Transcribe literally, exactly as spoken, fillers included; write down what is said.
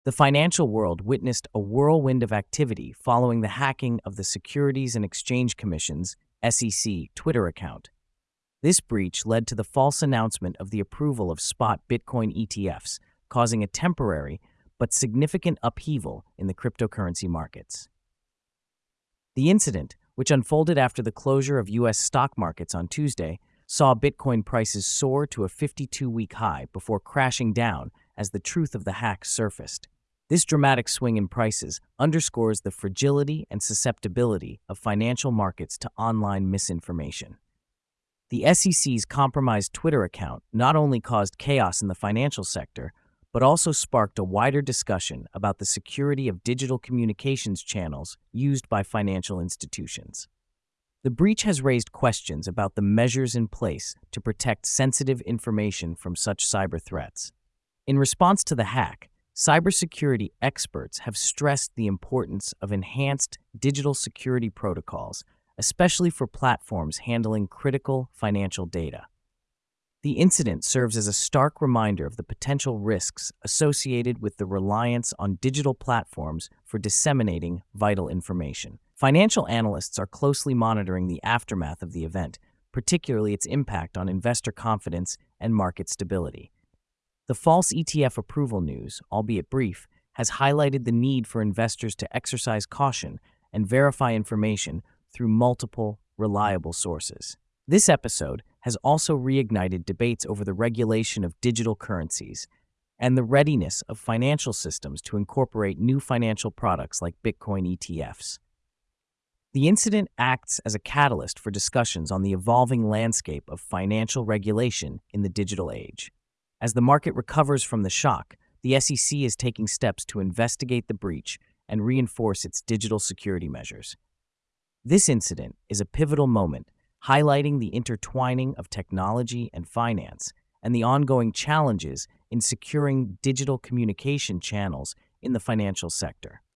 The financial world witnessed a whirlwind of activity following the hacking of the Securities and Exchange Commission's S E C Twitter account. This breach led to the false announcement of the approval of spot Bitcoin E T Fs, causing a temporary but significant upheaval in the cryptocurrency markets. The incident, which unfolded after the closure of U S stock markets on Tuesday, saw Bitcoin prices soar to a fifty-two-week high before crashing down as the truth of the hack surfaced. This dramatic swing in prices underscores the fragility and susceptibility of financial markets to online misinformation. The S E C's compromised Twitter account not only caused chaos in the financial sector, but also sparked a wider discussion about the security of digital communications channels used by financial institutions. The breach has raised questions about the measures in place to protect sensitive information from such cyber threats. In response to the hack, cybersecurity experts have stressed the importance of enhanced digital security protocols, especially for platforms handling critical financial data. The incident serves as a stark reminder of the potential risks associated with the reliance on digital platforms for disseminating vital information. Financial analysts are closely monitoring the aftermath of the event, particularly its impact on investor confidence and market stability. The false E T F approval news, albeit brief, has highlighted the need for investors to exercise caution and verify information through multiple, reliable sources. This episode has also reignited debates over the regulation of digital currencies and the readiness of financial systems to incorporate new financial products like Bitcoin E T Fs. The incident acts as a catalyst for discussions on the evolving landscape of financial regulation in the digital age. As the market recovers from the shock, the S E C is taking steps to investigate the breach and reinforce its digital security measures. This incident is a pivotal moment, highlighting the intertwining of technology and finance and the ongoing challenges in securing digital communication channels in the financial sector.